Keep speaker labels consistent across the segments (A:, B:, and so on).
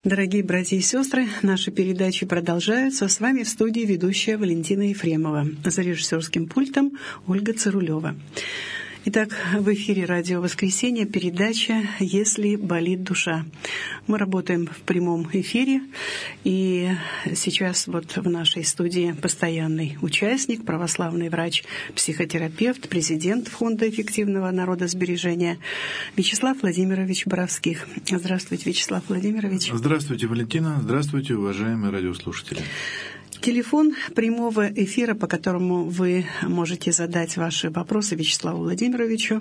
A: Дорогие братья и сестры, наши передачи продолжаются. С вами в студии ведущая Валентина Ефремова. За режиссерским пультом Ольга Царулева. Итак, в эфире «Радио Воскресенье» передача «Если болит душа». Мы работаем в прямом эфире, и сейчас вот в нашей студии постоянный участник, православный врач, психотерапевт, президент Фонда эффективного народосбережения Вячеслав Владимирович Боровских. Здравствуйте, Вячеслав Владимирович.
B: Здравствуйте, Валентина. Здравствуйте, уважаемые радиослушатели.
A: Телефон прямого эфира, по которому вы можете задать ваши вопросы Вячеславу Владимировичу,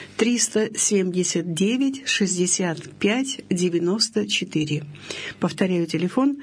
A: 379-65-94. Повторяю, телефон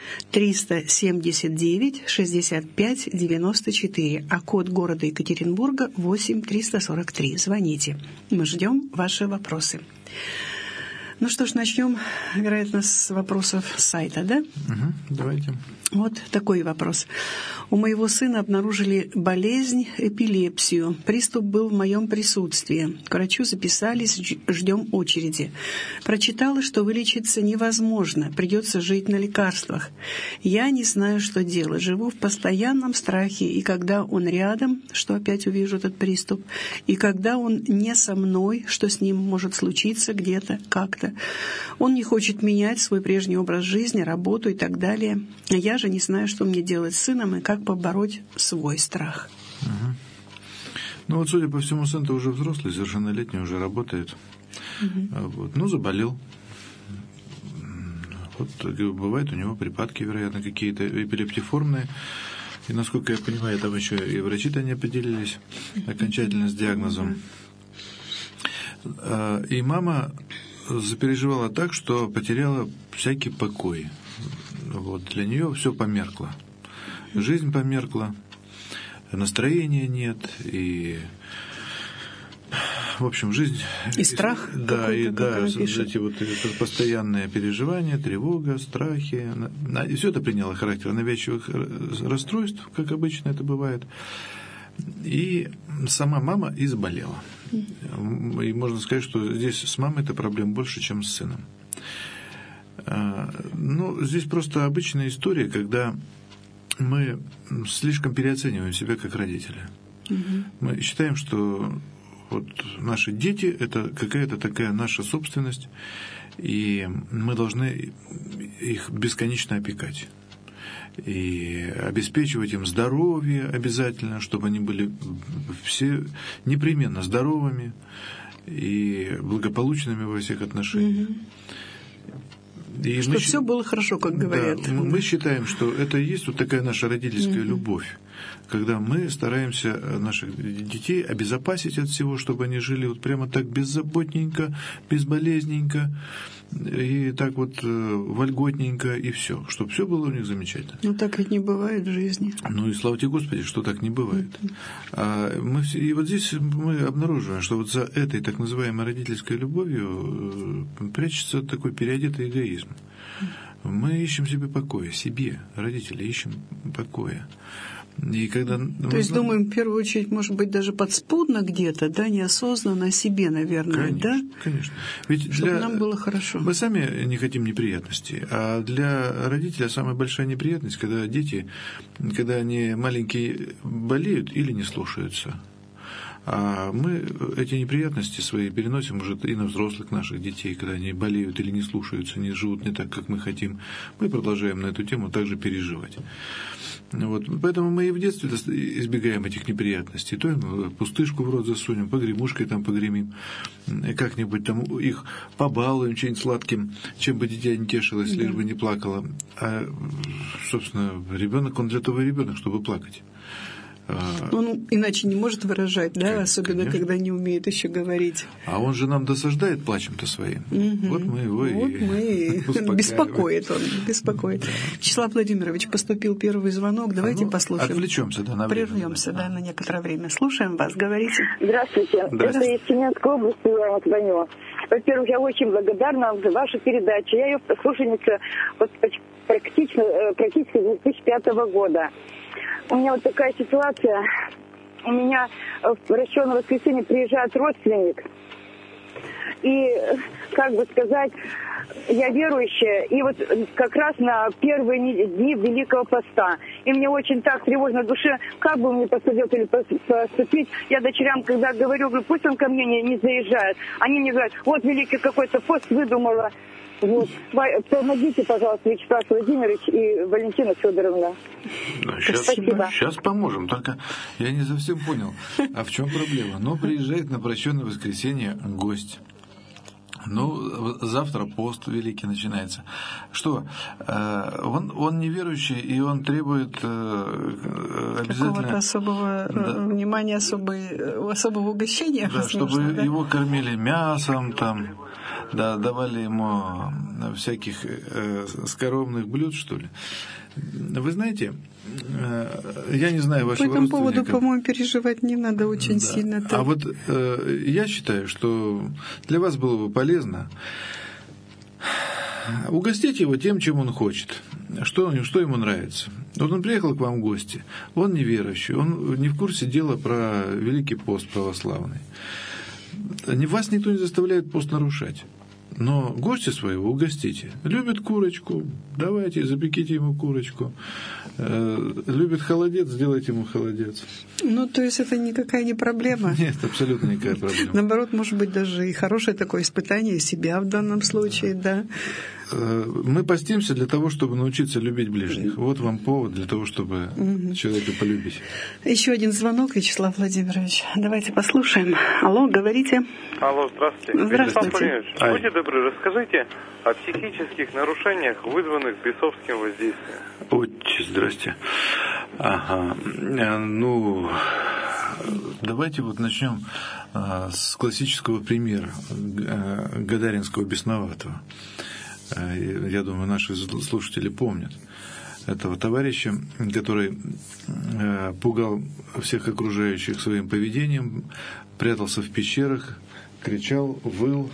A: 379-65-94, а код города Екатеринбурга 8343. Звоните. Мы ждем ваши вопросы. Ну что ж, начнем, вероятно, с вопросов с сайта, да?
B: Давайте.
A: Вот такой вопрос. У моего сына обнаружили болезнь, эпилепсию. Приступ был в моем присутствии. К врачу записались, ждем очереди. Прочитала, что вылечиться невозможно, придется жить на лекарствах. Я не знаю, что делать. Живу в постоянном страхе, и когда он рядом, что опять увижу этот приступ, и когда он не со мной, что с ним может случиться где-то, как-то. Он не хочет менять свой прежний образ жизни, работу и так далее. Я же не знаю, что мне делать с сыном и как побороть свой страх.
B: Ну вот, судя по всему, сын-то уже взрослый, совершеннолетний, уже работает. Вот. Ну, заболел. Вот бывают у него припадки, вероятно, какие-то эпилептиформные. И, насколько я понимаю, там еще и врачи-то не определились окончательно с диагнозом. И мама запереживала так, что потеряла всякий покой. Вот, для нее все померкло. Жизнь померкла, настроения нет, и, в общем, жизнь...
A: И страх.
B: Да, и да, эти вот постоянные переживания, тревога, страхи. И все это приняло характер навязчивых расстройств, как обычно это бывает. И сама мама и заболела. И можно сказать, что здесь с мамой это проблем больше, чем с сыном. Ну, здесь просто обычная история, когда мы слишком переоцениваем себя как родители. Мы считаем, что вот наши дети – это какая-то такая наша собственность, и мы должны их бесконечно опекать. И обеспечивать им здоровье обязательно, чтобы они были все непременно здоровыми и благополучными во всех отношениях. И
A: чтобы все было хорошо, как говорят.
B: Да, мы считаем, что это и есть вот такая наша родительская любовь, когда мы стараемся наших детей обезопасить от всего, чтобы они жили вот прямо так беззаботненько, безболезненько, и так вот вольготненько, и все, чтобы все было у них замечательно.
A: Но так ведь не бывает в жизни.
B: Ну и слава тебе, Господи, что так не бывает. И вот здесь мы обнаруживаем, что вот за этой так называемой родительской любовью прячется такой переодетый эгоизм. Мы ищем себе покоя, себе, родители, ищем покоя. И когда...
A: То есть думаем, в первую очередь, может быть, даже подспудно где-то, да, неосознанно о себе, наверное,
B: конечно,
A: да?
B: Конечно. Ведь
A: чтобы нам было хорошо.
B: Мы сами не хотим неприятностей, а для родителя самая большая неприятность, когда дети, когда они маленькие, болеют или не слушаются. А мы эти неприятности свои переносим уже и на взрослых наших детей, когда они болеют или не слушаются, не живут не так, как мы хотим. Мы продолжаем на эту тему также переживать. Вот. Поэтому мы и в детстве избегаем этих неприятностей. То пустышку в рот засунем, погремушкой там погремим, как-нибудь там их побалуем чем-нибудь сладким, чем бы дитя не тешилось, лишь бы не плакало. А, собственно, ребенок, он для того и ребенок, чтобы плакать.
A: Он иначе не может выражать, да, особенно
B: конечно.
A: Когда не умеет еще говорить.
B: А он же нам досаждает плачем-то своим. Вот мы его
A: беспокоит он, беспокоит.
B: Да.
A: Вячеслав Владимирович, поступил первый звонок, давайте послушаем.
B: Отвлечемся, да, на время.
A: Прервемся, да, на некоторое время. Слушаем вас, говорите.
C: Здравствуйте. Это из Тюменской области я вам звоню. Во-первых, я очень благодарна вам за вашу передачу. Я ее слушательница вот практически с 2005 года. У меня вот такая ситуация. У меня в расчетное воскресенье приезжает родственник. И, как бы сказать, я верующая, и вот как раз на первые дни Великого Поста. И мне очень так тревожно в душе, как бы мне посоветовали поступить. Я дочерям, когда говорю, пусть он ко мне не заезжает. Они мне говорят, вот великий какой-то пост выдумала. Вот. Помогите, пожалуйста, Вячеслав Владимирович и Валентина Федоровна.
B: Спасибо. Сейчас поможем, только я не совсем понял, а в чем проблема. Но приезжает на прощенное воскресенье гость. Ну, завтра пост великий начинается. Что? Он неверующий, и он требует обязательно...
A: Какого-то особого внимания, особого угощения.
B: Да, чтобы его кормили мясом, там, да, давали ему всяких скоромных блюд, что ли. Вы знаете, я не знаю вашего родственника.
A: По этому поводу, по-моему, переживать не надо очень сильно.
B: А вот я считаю, что для вас было бы полезно угостить его тем, чем он хочет, что ему нравится. Вот он приехал к вам в гости, он неверующий, он не в курсе дела про Великий пост православный. Вас никто не заставляет пост нарушать. Но гостя своего угостите. Любит курочку, давайте, запеките ему курочку. Любит холодец, сделайте ему холодец.
A: Ну, то есть это никакая не проблема?
B: Нет, абсолютно никакая проблема.
A: Наоборот, может быть, даже и хорошее такое испытание себя в данном случае, да.
B: Мы постимся для того, чтобы научиться любить ближних. Вот вам повод для того, чтобы человека полюбить.
A: Еще один звонок, Вячеслав Владимирович. Давайте послушаем. Алло, говорите.
D: Алло, здравствуйте.
A: Здравствуйте.
D: Вячеслав Владимирович, будьте добры, расскажите о психических нарушениях, вызванных бесовским воздействием.
B: Отче, здрасте. Ага. Ну, давайте вот начнем с классического примера Гадаринского бесноватого. Я думаю, наши слушатели помнят этого товарища, который пугал всех окружающих своим поведением, прятался в пещерах, кричал, выл,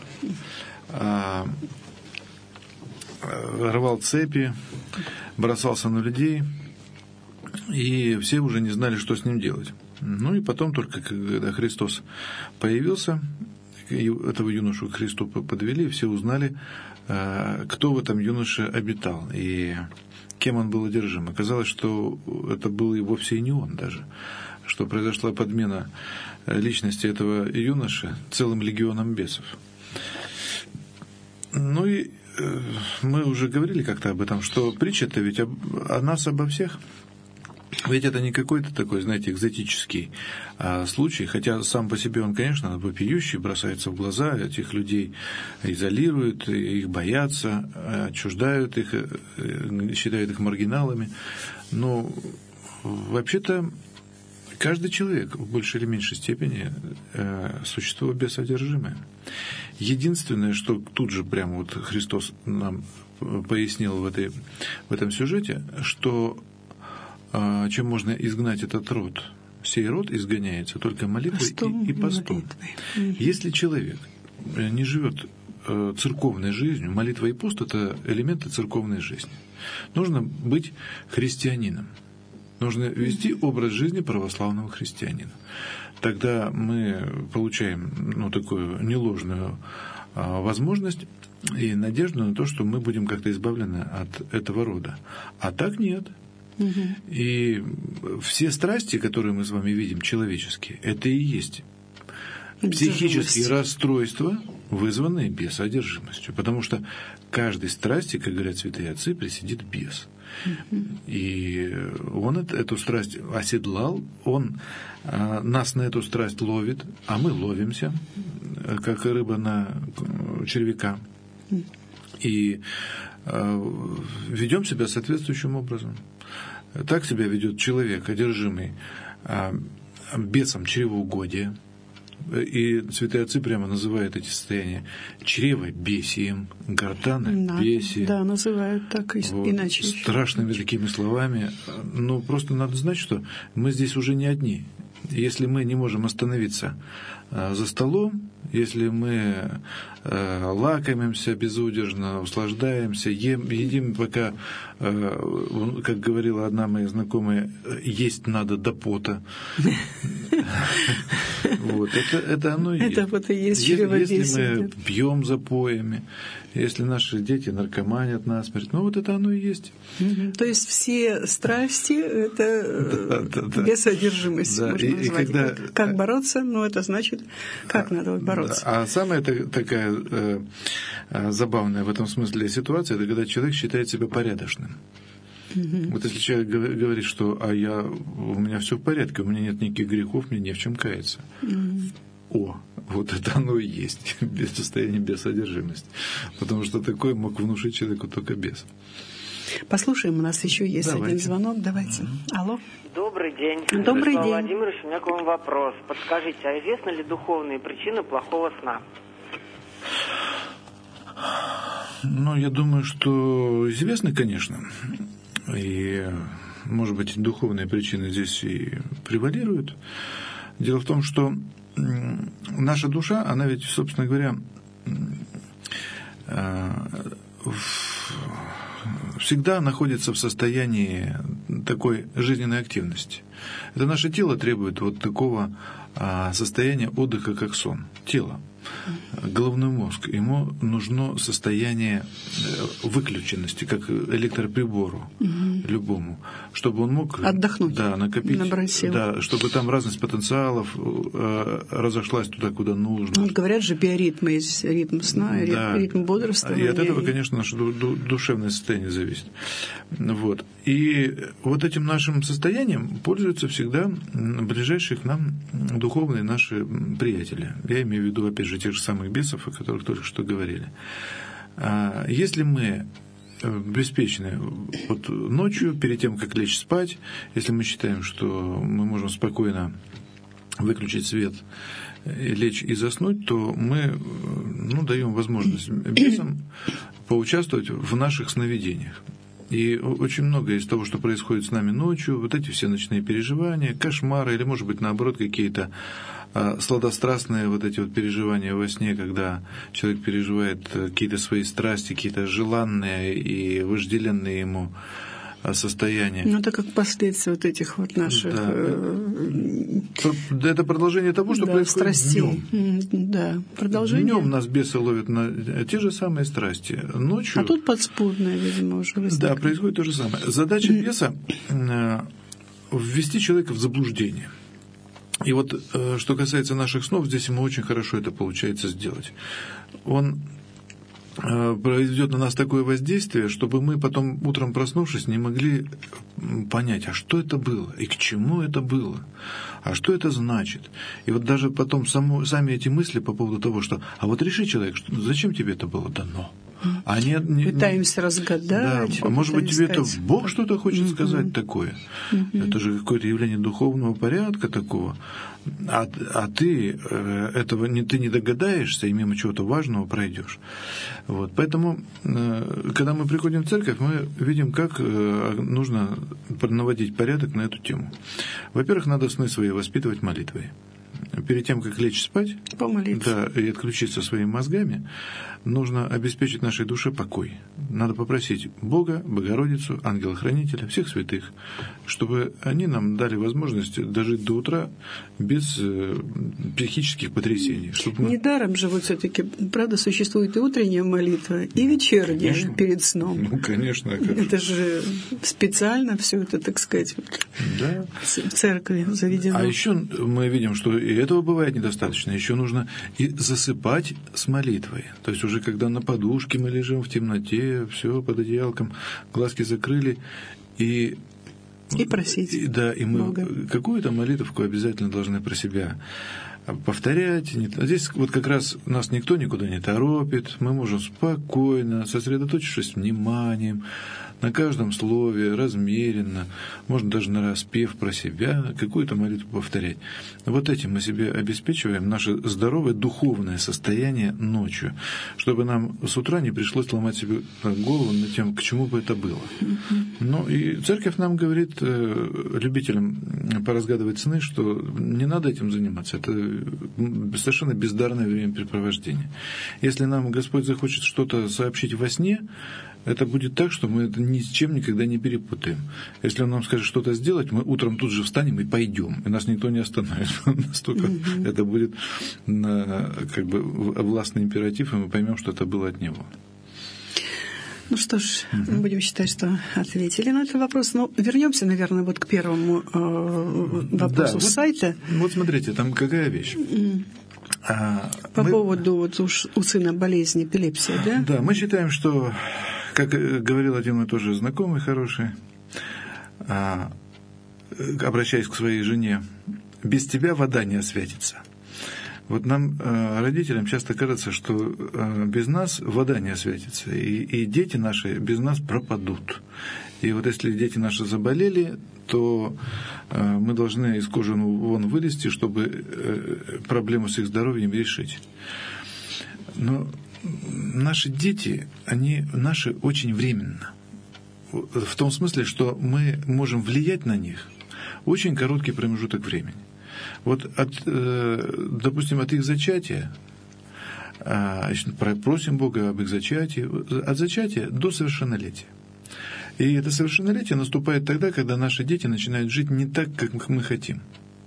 B: рвал цепи, бросался на людей, и все уже не знали, что с ним делать. Ну и потом только, когда Христос появился, этого юношу к Христу подвели, все узнали, кто в этом юноше обитал и кем он был одержим. Оказалось, что это был и вовсе и не он даже, что произошла подмена личности этого юноши целым легионом бесов. Ну и мы уже говорили как-то об этом, что притча-то ведь о нас, обо всех. Ведь это не какой-то такой, знаете, экзотический случай, хотя сам по себе он, конечно, вопиющий, бросается в глаза, этих людей изолируют, их боятся, отчуждают их, считают их маргиналами. Но вообще-то каждый человек в большей или меньшей степени существо бесодержимое. Единственное, что тут же прямо вот Христос нам пояснил в этом сюжете, что чем можно изгнать этот род? Сей род изгоняется только молитвой и постом. Если человек не живет церковной жизнью, молитва и пост – это элементы церковной жизни. Нужно быть христианином. Нужно вести образ жизни православного христианина. Тогда мы получаем такую неложную возможность и надежду на то, что мы будем как-то избавлены от этого рода. А так нет. И все страсти, которые мы с вами видим, человеческие, это и есть психические расстройства, вызванные бесодержимостью. Потому что каждой страсти, как говорят святые отцы, присидит бес. И он эту страсть оседлал, он нас на эту страсть ловит, а мы ловимся, как рыба на червяка. И ведем себя соответствующим образом. Так себя ведет человек, одержимый бесом чревоугодия. И святые отцы прямо называют эти состояния чревобесием, гортанобесием.
A: Да, называют так, иначе.
B: Страшными такими словами. Но просто надо знать, что мы здесь уже не одни. Если мы не можем остановиться за столом, если мы лакомимся безудержно, услаждаемся, едим, пока, как говорила одна моя знакомая, есть надо до пота. Вот, это оно и есть.
A: Это вот и есть чревовесие.
B: Если мы пьем запоями, если наши дети наркоманят насмерть, ну вот это оно и есть.
A: То есть все страсти — это бессодержимость, можно назвать. Как бороться? Ну, это значит, как надо бороться.
B: А самая такая забавная в этом смысле ситуация, это когда человек считает себя порядочным. Вот если человек говорит, что у меня все в порядке, у меня нет никаких грехов, мне не в чем каяться. Вот это оно и есть, без состояния бессодержимости. Потому что такое мог внушить человеку только бес.
A: Послушаем, у нас еще есть один звонок. Давайте. Алло.
E: Добрый день.
A: Добрый день.
E: Владимирович, у меня к вам вопрос. Подскажите, а известны ли духовные причины плохого сна?
B: Ну, я думаю, что известны, конечно. И, может быть, духовные причины здесь и превалируют. Дело в том, что наша душа, она ведь, собственно говоря, всегда находится в состоянии такой жизненной активности. Это наше тело требует вот такого состояния отдыха, как сон. Тело. Головной мозг, ему нужно состояние выключенности, как электроприбору любому, чтобы он мог
A: отдохнуть,
B: накопить,
A: набрать сил.
B: Чтобы там разность потенциалов разошлась туда, куда нужно.
A: Вот говорят же, биоритмы есть, ритм сна, ритм бодрствования.
B: И от этого, конечно, наше душевное состояние зависит. Вот. И вот этим нашим состоянием пользуются всегда ближайшие к нам духовные наши приятели. Я имею в виду, опять же, тех же самых бесов, о которых только что говорили. Если мы беспечны вот ночью, перед тем, как лечь спать, если мы считаем, что мы можем спокойно выключить свет, лечь и заснуть, то мы даем возможность бесам поучаствовать в наших сновидениях. И очень многое из того, что происходит с нами ночью, вот эти все ночные переживания, кошмары, или, может быть, наоборот, какие-то сладострастные вот эти вот переживания во сне, когда человек переживает какие-то свои страсти, какие-то желанные и вожделенные ему состояния.
A: Ну, это как последствия вот этих вот наших...
B: Это продолжение того, что происходит
A: страстей. Днем. Да, продолжение.
B: Днем нас бесы ловят на те же самые страсти. Ночью...
A: А тут подспудное, видимо, уже возникает.
B: Да, происходит то же самое. Задача беса — ввести человека в заблуждение. И вот, что касается наших снов, здесь ему очень хорошо это получается сделать. Он произведет на нас такое воздействие, чтобы мы потом, утром проснувшись, не могли понять, а что это было, и к чему это было, а что это значит. И вот даже потом сами эти мысли по поводу того, что «а вот реши, человек, зачем тебе это было дано?»
A: Пытаемся разгадать.
B: Да, может быть, тебе это Бог что-то хочет сказать такое. Это же какое-то явление духовного порядка такого. А ты этого ты не догадаешься и мимо чего-то важного пройдешь. Вот. Поэтому, когда мы приходим в церковь, мы видим, как нужно наводить порядок на эту тему. Во-первых, надо сны свои воспитывать молитвой. Перед тем, как лечь спать,
A: помолиться.
B: Да, и отключиться своими мозгами, нужно обеспечить нашей душе покой. Надо попросить Бога, Богородицу, ангела-хранителя, всех святых, чтобы они нам дали возможность дожить до утра без психических потрясений.
A: Недаром же вот все-таки, правда, существует и утренняя молитва, и вечерняя, конечно, перед сном.
B: Ну, конечно.
A: Это же специально все это, так сказать,
B: да.
A: В церкви заведено.
B: А еще мы видим, что и этого бывает недостаточно. Еще нужно и засыпать с молитвой. То есть уже когда на подушке мы лежим в темноте, все под одеялком, глазки закрыли, и
A: просить.
B: И мы
A: Бога.
B: Какую-то молитвку обязательно должны про себя повторять. Здесь вот как раз нас никто никуда не торопит. Мы можем спокойно, сосредоточившись вниманием, на каждом слове, размеренно, можно даже нараспев про себя, какую-то молитву повторять. Вот этим мы себе обеспечиваем наше здоровое духовное состояние ночью, чтобы нам с утра не пришлось ломать себе голову над тем, к чему бы это было. Ну и церковь нам говорит, любителям поразгадывать сны, что не надо этим заниматься. Это совершенно бездарное времяпрепровождение. Если нам Господь захочет что-то сообщить во сне, это будет так, что мы это ни с чем никогда не перепутаем. Если Он нам скажет что-то сделать, мы утром тут же встанем и пойдем, и нас никто не остановит. Настолько это будет как бы властный императив, и мы поймем, что это было от Него.
A: Ну что ж, мы будем считать, что ответили на этот вопрос. Но вернемся, наверное, вот к первому вопросу с сайта.
B: Вот смотрите, там какая вещь.
A: По поводу вот у сына болезни эпилепсия, да?
B: Да, мы считаем, что, как говорил один мой тоже знакомый хороший, обращаясь к своей жене, без тебя вода не освятится. Вот нам, родителям, часто кажется, что без нас вода не освятится, и дети наши без нас пропадут. И вот если дети наши заболели, то мы должны из кожи вон вылезти, чтобы проблему с их здоровьем решить. Но наши дети, они наши очень временно. В том смысле, что мы можем влиять на них очень короткий промежуток времени. Вот допустим, от их зачатия, просим Бога об их зачатии, от зачатия до совершеннолетия. И это совершеннолетие наступает тогда, когда наши дети начинают жить не так, как мы хотим.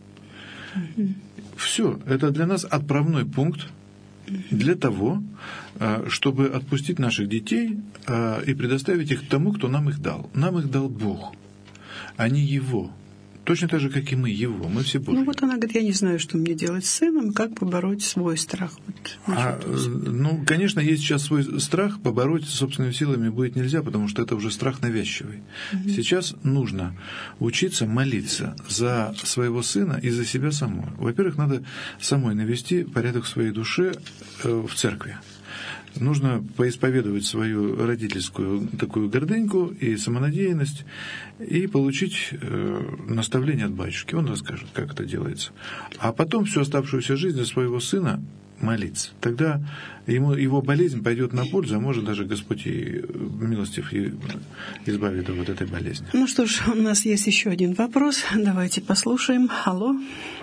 B: Все, это для нас отправной пункт для того, чтобы отпустить наших детей и предоставить их тому, кто нам их дал. Нам их дал Бог, а не Его. Точно так же, как и мы Его. Мы все Божьи.
A: Ну вот она говорит, я не знаю, что мне делать с сыном, как побороть свой страх. Вот,
B: конечно, есть сейчас свой страх, побороть собственными силами будет нельзя, потому что это уже страх навязчивый. Сейчас нужно учиться молиться за своего сына и за себя самой. Во-первых, надо самой навести порядок в своей душе в церкви. Нужно поисповедовать свою родительскую такую гордыньку и самонадеянность и получить наставление от батюшки. Он расскажет, как это делается. А потом всю оставшуюся жизнь за своего сына молиться. Тогда его болезнь пойдет на пользу, а может даже Господь и милостив и избавит от вот этой болезни.
A: Ну что ж, у нас есть еще один вопрос. Давайте послушаем. Алло?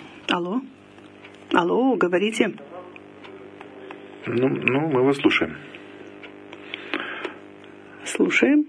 A: Алло, говорите.
B: Ну, мы вас слушаем.
A: Слушаем.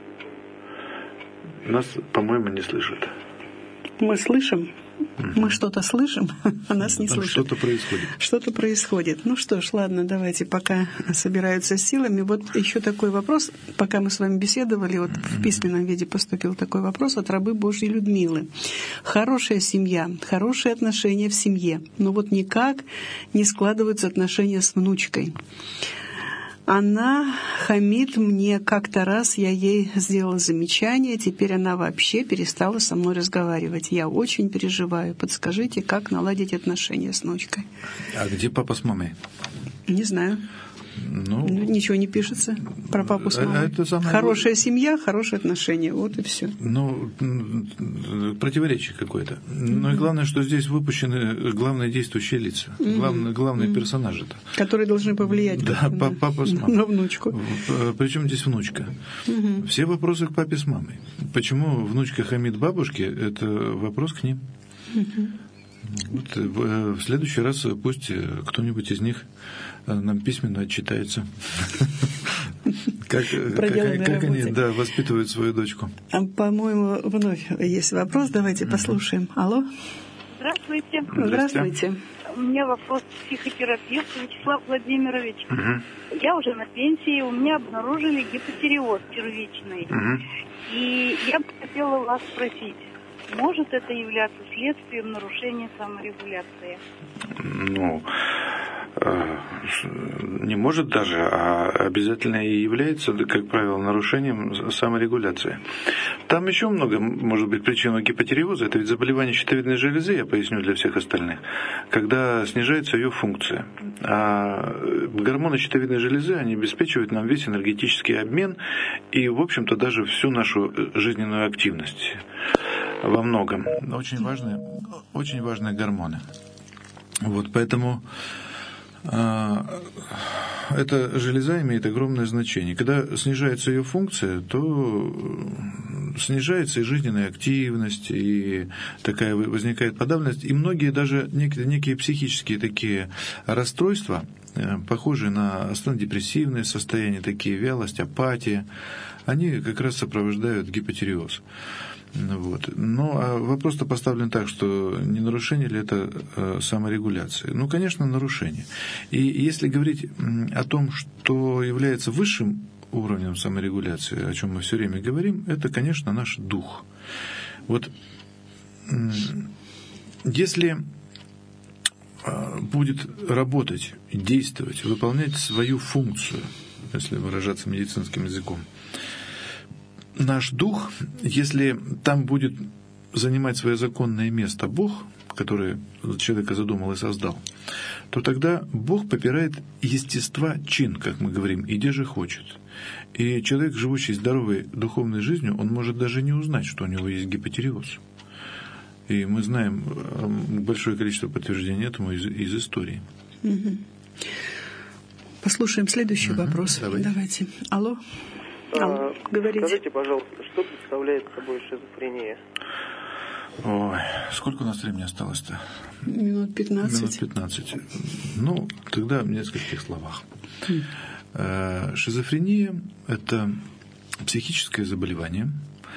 B: Нас, по-моему, не слышат.
A: Мы слышим. Мы что-то слышим, а нас не слышат.
B: Что-то происходит.
A: Что-то происходит. Ну что ж, ладно, давайте, пока собираются силами. Вот еще такой вопрос. Пока мы с вами беседовали, вот в письменном виде поступил такой вопрос от рабы Божьей Людмилы. Хорошая семья, хорошие отношения в семье, но вот никак не складываются отношения с внучкой. Она хамит мне как-то раз, я ей сделала замечание, теперь она вообще перестала со мной разговаривать. Я очень переживаю. Подскажите, как наладить отношения с внучкой?
B: А где папа с мамой?
A: Не знаю. Ничего не пишется про папу с мамой. Хорошая семья, хорошие отношения. Вот и все.
B: Противоречие какое-то. Но и главное, что здесь выпущены главные действующие лица, главные персонажи-то.
A: Которые должны повлиять
B: папа с мамой.
A: На внучку.
B: Причем здесь внучка? Все вопросы к папе с мамой. Почему внучка хамит бабушке, это вопрос к ним. Вот, в следующий раз пусть кто-нибудь из них нам письменно отчитается, как они воспитывают свою дочку.
A: По-моему, вновь есть вопрос. Давайте послушаем. Алло.
F: Здравствуйте.
A: Здравствуйте.
F: У меня вопрос к психотерапевту Вячеслав Владимирович. Я уже на пенсии, у меня обнаружили гипотиреоз первичный. И я бы хотела вас спросить, может это являться следствием нарушения саморегуляции?
B: не может даже, а обязательно и является, как правило, нарушением саморегуляции. Там еще много может быть причин у гипотиреоза. Это ведь заболевание щитовидной железы, я поясню для всех остальных, когда снижается ее функция. А гормоны щитовидной железы, они обеспечивают нам весь энергетический обмен и, в общем-то, даже всю нашу жизненную активность во многом. Очень важные гормоны. Вот, поэтому эта железа имеет огромное значение. Когда снижается ее функция, то снижается и жизненная активность, и такая возникает подавленность. И многие даже некие психические такие расстройства, похожие на основно-депрессивные состояния, такие вялость, апатия, они как раз сопровождают гипотиреоз. Вот. Но вопрос-то поставлен так, что не нарушение ли это саморегуляции? Ну, конечно, нарушение. И если говорить о том, что является высшим уровнем саморегуляции, о чем мы все время говорим, это, конечно, наш дух. Вот если будет работать, действовать, выполнять свою функцию, если выражаться медицинским языком, наш дух, если там будет занимать свое законное место Бог, который человека задумал и создал, то тогда Бог попирает естества чин, как мы говорим, иди же хочет. И человек, живущий здоровой духовной жизнью, он может даже не узнать, что у него есть гипотиреоз. И мы знаем большое количество подтверждений этому из истории.
A: Послушаем следующий вопрос. Давайте. Алло. Говорите.
G: Скажите, пожалуйста, что представляет собой шизофрения?
B: Ой, сколько у нас времени осталось-то?
A: Минут 15.
B: Минут 15. Ну, тогда в нескольких словах. Шизофрения – это психическое заболевание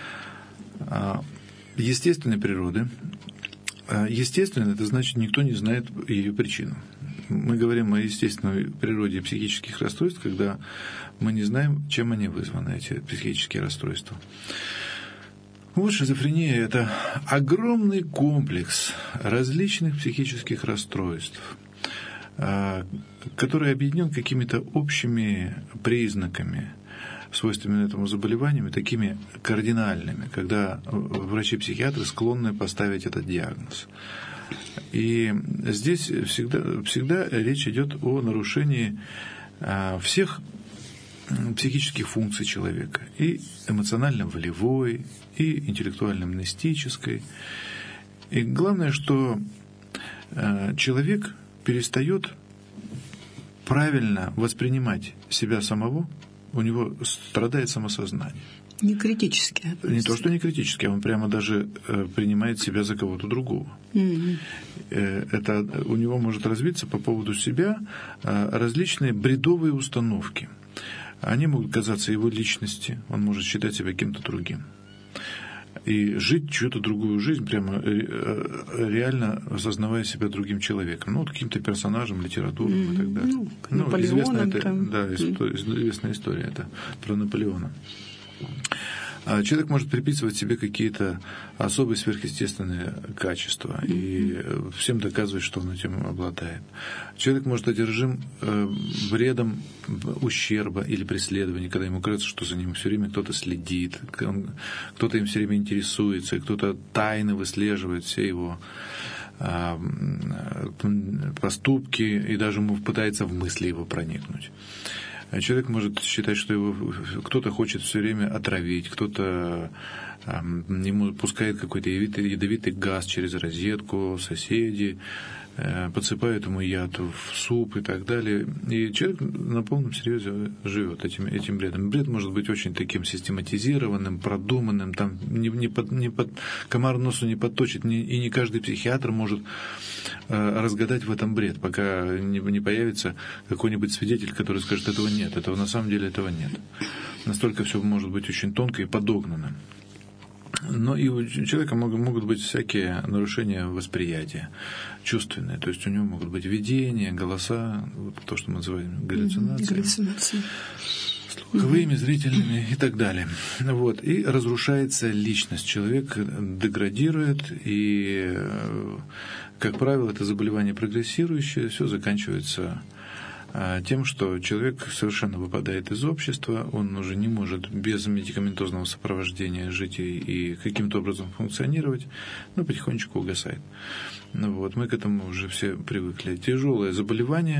B: естественной природы. Естественно, это значит, никто не знает ее причину. Мы говорим о естественной природе психических расстройств, когда мы не знаем, чем они вызваны, эти психические расстройства. Вот шизофрения – это огромный комплекс различных психических расстройств, который объединен какими-то общими признаками, свойственными этому заболеванию, такими кардинальными, когда врачи-психиатры склонны поставить этот диагноз. И здесь всегда речь идет о нарушении всех психических функций человека, и эмоционально-волевой, и интеллектуально-мнестической. И главное, что человек перестает правильно воспринимать себя самого, у него страдает самосознание.
A: Не критически.
B: Не то, что не критически, а он прямо даже принимает себя за кого-то другого. Это у него может развиться по поводу себя различные бредовые установки. Они могут казаться его личности, он может считать себя кем-то другим. И жить чью-то другую жизнь, прямо реально осознавая себя другим человеком. Ну, каким-то персонажем, литературным и так далее.
A: Наполеоном там.
B: Да, известная история это про Наполеона. Человек может приписывать себе какие-то особые сверхъестественные качества и всем доказывать, что он этим обладает. Человек может одержим бредом ущерба или преследования, когда ему кажется, что за ним все время кто-то следит, кто-то им все время интересуется, кто-то тайно выслеживает все его поступки и даже пытается в мысли его проникнуть. Человек может считать, что его кто-то хочет все время отравить, кто-то ему пускает какой-то ядовитый газ через розетку, соседи подсыпают ему яд в суп и так далее. И человек на полном серьезе живет этим бредом. Бред может быть очень таким систематизированным, продуманным, там комар носу не подточит, и не каждый психиатр может разгадать в этом бред, пока не появится какой-нибудь свидетель, который скажет, этого нет, на самом деле этого нет. Настолько все может быть очень тонко и подогнано. Но и у человека могут быть всякие нарушения восприятия, чувственные. То есть у него могут быть видения, голоса, то, что мы называем галлюцинацией. слуховыми, зрительными и так далее. Вот. И разрушается личность. Человек деградирует, и, как правило, это заболевание прогрессирующее, все заканчивается тем, что человек совершенно выпадает из общества, он уже не может без медикаментозного сопровождения жить и каким-то образом функционировать, но потихонечку угасает. Вот. Мы к этому уже все привыкли. Тяжелое заболевание,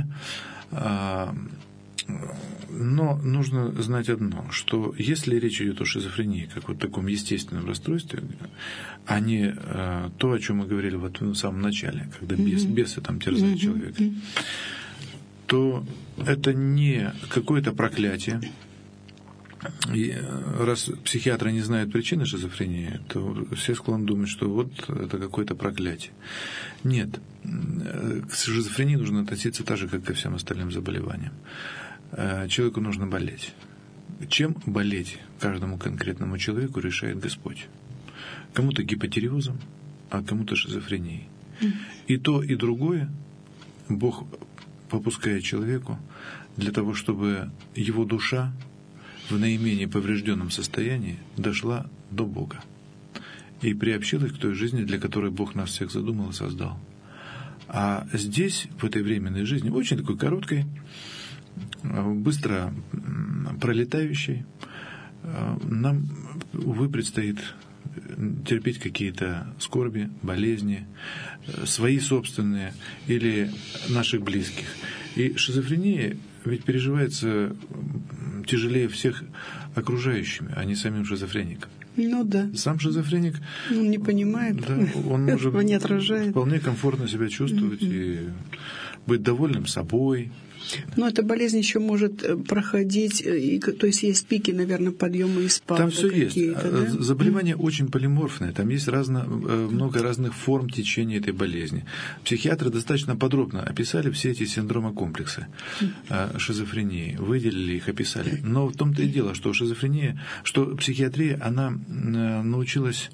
B: но нужно знать одно, что если речь идет о шизофрении, как вот таком естественном расстройстве, а не то, о чем мы говорили вот в самом начале, когда бесы там терзают человека, то это не какое-то проклятие. И раз психиатры не знают причины шизофрении, то все склонны думать, что вот это какое-то проклятие. Нет. К шизофрении нужно относиться так же, как ко всем остальным заболеваниям. Человеку нужно болеть. Чем болеть каждому конкретному человеку, решает Господь. Кому-то гипотиреозом, а кому-то шизофренией. И то, и другое Бог попускает человеку для того, чтобы его душа в наименее поврежденном состоянии дошла до Бога и приобщилась к той жизни, для которой Бог нас всех задумал и создал. А здесь, в этой временной жизни, очень такой короткой, быстро пролетающей, нам, увы, предстоит терпеть какие-то скорби, болезни, свои собственные или наших близких. И шизофрения ведь переживается тяжелее всех окружающими, а не самим шизофреником.
A: Ну да.
B: Сам шизофреник...
A: Он не понимает,
B: да, он может
A: не отражает.
B: Вполне комфортно себя чувствовать и быть довольным собой.
A: Но эта болезнь еще может проходить, то есть есть пики, наверное, подъема и спада.
B: Там все есть.
A: Да?
B: Заболевание очень полиморфное. Там есть много разных форм течения этой болезни. Психиатры достаточно подробно описали все эти синдромы комплекса шизофрении, выделили их, описали. Но в том-то и дело, что шизофрения, что психиатрия, она научилась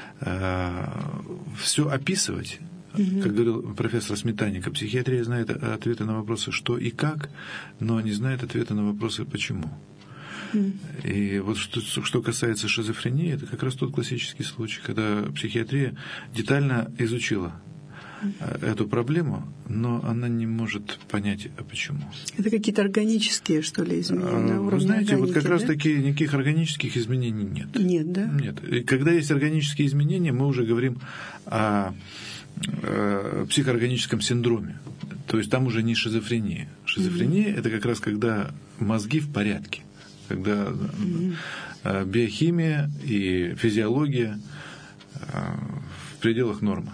B: все описывать. Как говорил профессор Сметанников, психиатрия знает ответы на вопросы «что» и «как», но не знает ответы на вопросы «почему». И вот что касается шизофрении, это как раз тот классический случай, когда психиатрия детально изучила эту проблему, но она не может понять, а почему.
A: Это какие-то органические, что ли, изменения на уровне
B: знаете,
A: органики,
B: вот как раз
A: да?
B: таки никаких органических изменений нет.
A: Нет, да?
B: Нет. И когда есть органические изменения, мы уже говорим о психоорганическом синдроме. То есть там уже не шизофрения. Шизофрения это как раз когда мозги в порядке, когда биохимия и физиология в пределах нормы.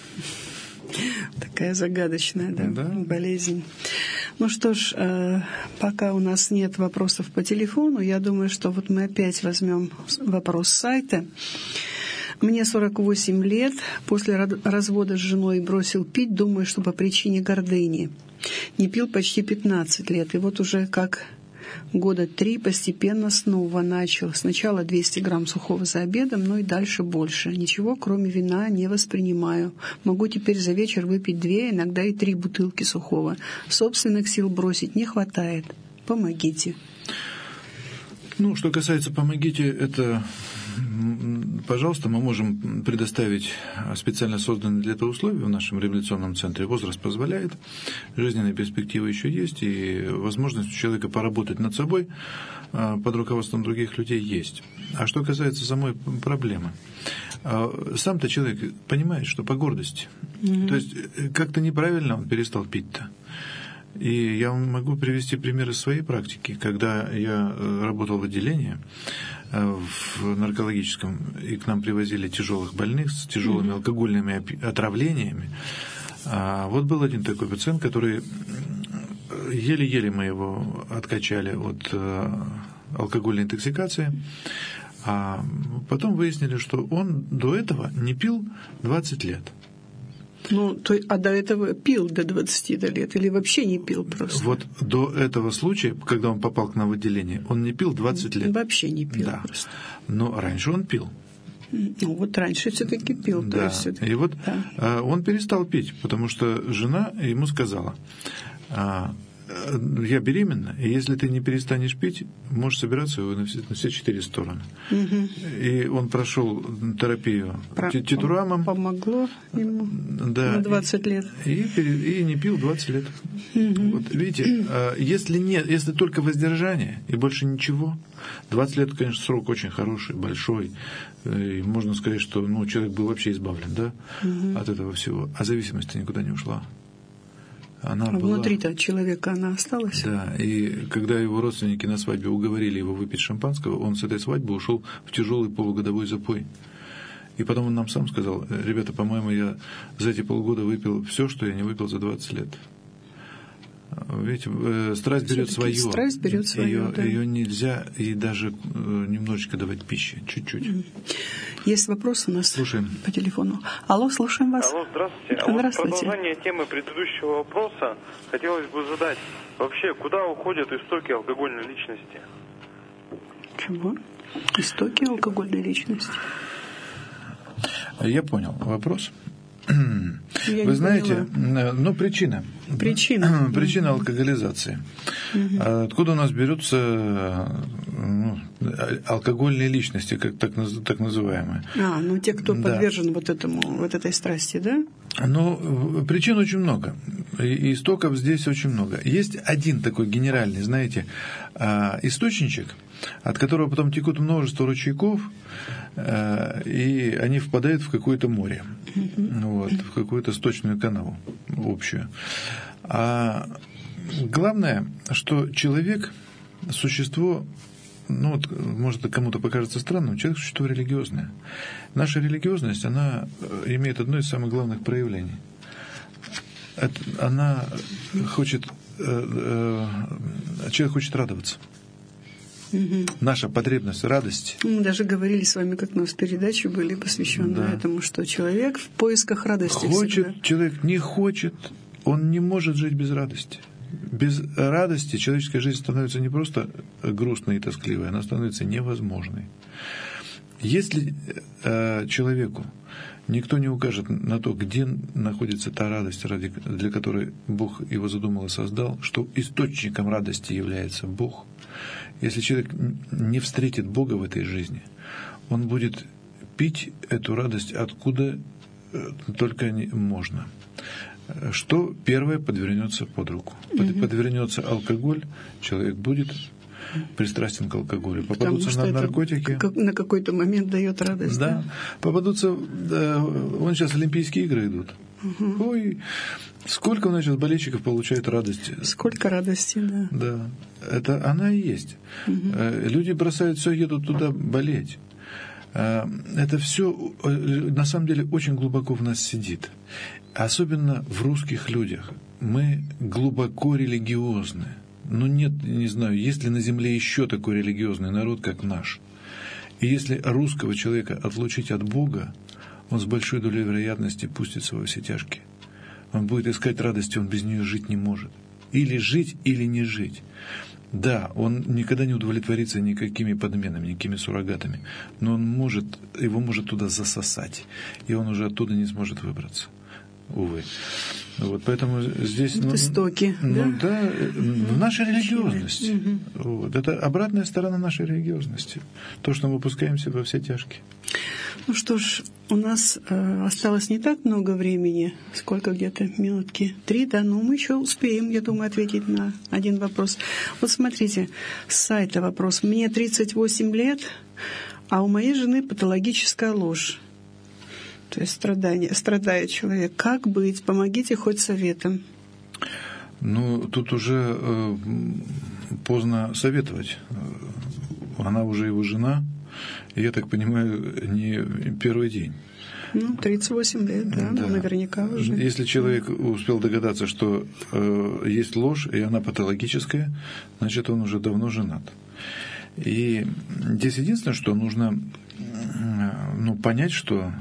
A: Такая загадочная, да, болезнь. Ну что ж, пока у нас нет вопросов по телефону, я думаю, что вот мы опять возьмем вопрос с сайта. Мне 48 лет, после развода с женой бросил пить, думаю, что по причине гордыни. Не пил почти 15 лет, и вот уже как года 3 постепенно снова начал. Сначала 200 грамм сухого за обедом, но и дальше больше. Ничего, кроме вина, не воспринимаю. Могу теперь за вечер выпить 2, иногда и 3 бутылки сухого. Собственных сил бросить не хватает. Помогите.
B: Ну, что касается «помогите», это... Пожалуйста, мы можем предоставить специально созданные для этого условия в нашем реабилитационном центре. Возраст позволяет, жизненные перспективы еще есть, и возможность у человека поработать над собой под руководством других людей есть. А что касается самой проблемы, сам-то человек понимает, что по гордости. То есть как-то неправильно он перестал пить-то. И я могу привести пример из своей практики. Когда я работал в отделении в наркологическом, и к нам привозили тяжелых больных с тяжелыми алкогольными отравлениями, вот был один такой пациент, который еле-еле мы его откачали от алкогольной интоксикации, а потом выяснили, что он до этого не пил 20 лет.
A: Ну, а до этого пил до 20 лет или вообще не пил просто?
B: Вот до этого случая, когда он попал к нам в отделение, он не пил 20 лет.
A: Вообще не пил,
B: да.
A: Просто.
B: Но раньше он пил.
A: Ну, вот раньше все-таки пил.
B: Да. И вот он перестал пить, потому что жена ему сказала: я беременна, и если ты не перестанешь пить, можешь собираться его на все 4 стороны. И он прошел терапию тетурамом.
A: Помогло ему на 20 лет.
B: И не пил 20 лет. Вот, видите, если только воздержание и больше ничего, 20 лет, конечно, срок очень хороший, большой. И можно сказать, что человек был вообще избавлен, да, от этого всего. А зависимость никуда не ушла. Она была...
A: Внутри-то человека она осталась.
B: Да, и когда его родственники на свадьбе уговорили его выпить шампанского, он с этой свадьбы ушел в тяжелый полугодовой запой. И потом он нам сам сказал: ребята, по-моему, я за эти полгода выпил все, что я не выпил за 20 лет. Видите, страсть берет свое.
A: Страсть берет свое, да.
B: Ее нельзя и даже немножечко давать пищи, чуть-чуть.
A: Есть вопрос у нас.
B: Слушаем.
A: По телефону. Алло, слушаем вас.
D: Алло, здравствуйте.
A: Здравствуйте.
D: В продолжение темы предыдущего вопроса хотелось бы задать: вообще, куда уходят истоки алкогольной личности?
A: Чего? Истоки алкогольной личности?
B: Я понял вопрос.
A: Вы
B: знаете, причина. Причина алкоголизации. Откуда у нас берутся алкогольные личности, как так называемые?
A: Те, кто подвержен вот этой страсти, да?
B: Причин очень много. И истоков здесь очень много. Есть один такой генеральный, знаете, источничек, от которого потом текут множество ручейков, и они впадают в какое-то море, в какую-то сточную канаву общую. А главное, что человек – существо, может, это кому-то покажется странным, человек – существо религиозное. Наша религиозность, она имеет одно из самых главных проявлений. Она хочет, человек хочет радоваться. Наша потребность радости.
A: Мы даже говорили с вами, как у нас передачи были посвящены этому, что человек в поисках радости всегда.
B: Человек не хочет, он не может жить без радости. Без радости человеческая жизнь становится не просто грустной и тоскливой, она становится невозможной. Если человеку никто не укажет на то, где находится та радость, для которой Бог его задумал и создал, что источником радости является Бог, если человек не встретит Бога в этой жизни, он будет пить эту радость откуда только можно. Что первое подвернется под руку? Подвернется алкоголь, человек будет пристрастен к алкоголю. Попадутся на наркотики.
A: На какой-то момент дает радость.
B: Да. Попадутся, вон сейчас Олимпийские игры идут. Ой, сколько у нас сейчас болельщиков получают радости.
A: Сколько радости, да.
B: Да, это она и есть. Люди бросают все, едут туда болеть. Это все на самом деле очень глубоко в нас сидит. Особенно в русских людях. Мы глубоко религиозны. Нет, не знаю, есть ли на земле еще такой религиозный народ, как наш. И если русского человека отлучить от Бога, он с большой долей вероятности пустится во все тяжкие. Он будет искать радости, он без нее жить не может. Или жить, или не жить. Да, он никогда не удовлетворится никакими подменами, никакими суррогатами, но его может туда засосать, и он уже оттуда не сможет выбраться. Увы. Поэтому здесь...
A: истоки,
B: да, наша религиозность. Это обратная сторона нашей религиозности. То, что мы пускаемся во все тяжкие.
A: Что ж, у нас осталось не так много времени, сколько где-то, минутки 3, да, но мы еще успеем, я думаю, ответить на один вопрос. Вот смотрите, с сайта вопрос. Мне 38 лет, а у моей жены патологическая ложь. То есть страдает человек. Как быть? Помогите хоть советом.
B: Тут уже поздно советовать. Она уже его жена, и, я так понимаю, не первый день.
A: 38 лет, да, наверняка уже.
B: Если человек успел догадаться, что есть ложь, и она патологическая, значит, он уже давно женат. И здесь единственное, что нужно понять, что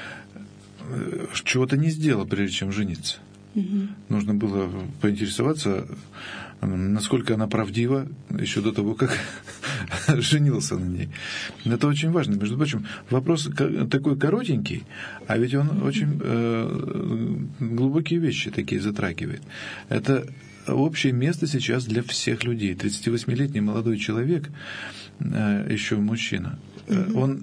B: чего-то не сделал, прежде чем жениться. Нужно было поинтересоваться, насколько она правдива, еще до того, как женился на ней. Это очень важно. Между прочим, вопрос такой коротенький, а ведь он очень глубокие вещи такие затрагивает. Это общее место сейчас для всех людей. 38-летний молодой человек, еще мужчина, он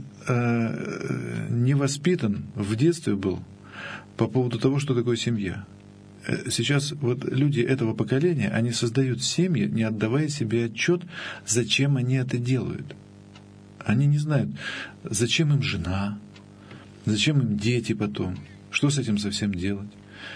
B: не воспитан, в детстве был по поводу того, что такое семья. Сейчас вот люди этого поколения, они создают семьи, не отдавая себе отчет, зачем они это делают. Они не знают, зачем им жена, зачем им дети потом, что с этим совсем делать.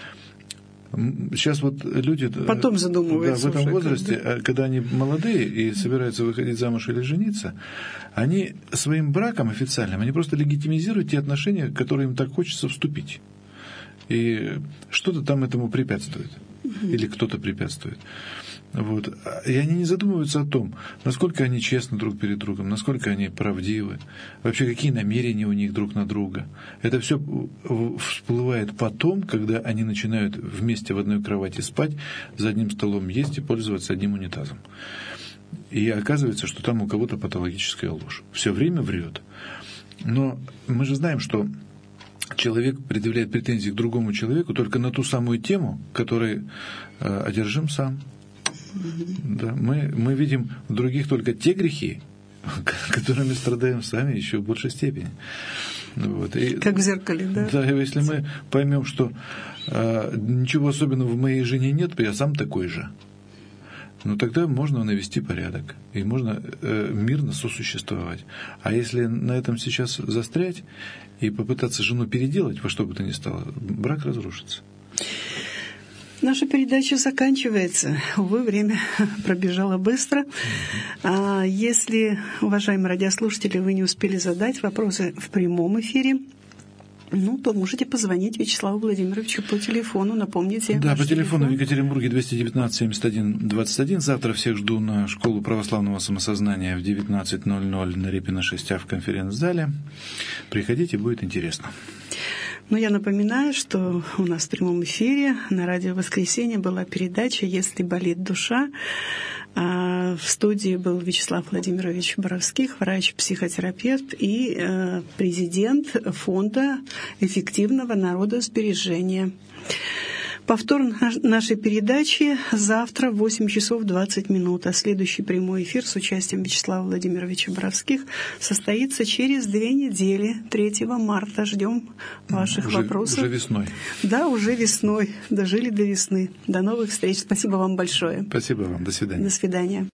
B: Сейчас вот люди
A: потом задумываются,
B: в этом возрасте, когда они молодые и собираются выходить замуж или жениться, они своим браком официальным, они просто легитимизируют те отношения, в которые им так хочется вступить. И что-то там этому препятствует. Или кто-то препятствует. Вот. И они не задумываются о том, насколько они честны друг перед другом, насколько они правдивы, вообще какие намерения у них друг на друга. Это все всплывает потом, когда они начинают вместе в одной кровати спать, за одним столом есть и пользоваться одним унитазом. И оказывается, что там у кого-то патологическая ложь. Все время врет. Но мы же знаем, что человек предъявляет претензии к другому человеку только на ту самую тему, которой одержим сам. Да, мы видим в других только те грехи, которыми страдаем сами еще в большей степени. Вот. И,
A: как в зеркале, да?
B: Да, и если мы поймем, что ничего особенного в моей жене нет, я сам такой же, ну тогда можно навести порядок, и можно мирно сосуществовать. А если на этом сейчас застрять и попытаться жену переделать во что бы то ни стало, брак разрушится.
A: Наша передача заканчивается. Увы, время пробежало быстро. Если, уважаемые радиослушатели, вы не успели задать вопросы в прямом эфире, то можете позвонить Вячеславу Владимировичу по телефону, напомните.
B: Да, по телефону в Екатеринбурге 219-71-21. Завтра всех жду на школу православного самосознания в 19:00 на Репина 6А в конференц-зале. Приходите, будет интересно.
A: Но я напоминаю, что у нас в прямом эфире на радио «Воскресенье» была передача «Если болит душа». В студии был Вячеслав Владимирович Боровских, врач-психотерапевт и президент фонда эффективного народосбережения. Повтор нашей передачи завтра в 8 часов 20 минут. А следующий прямой эфир с участием Вячеслава Владимировича Боровских состоится через 2 недели, 3 марта. Ждем ваших вопросов.
B: Уже весной.
A: Да, уже весной. Дожили до весны. До новых встреч. Спасибо вам большое.
B: Спасибо вам. До свидания.
A: До свидания.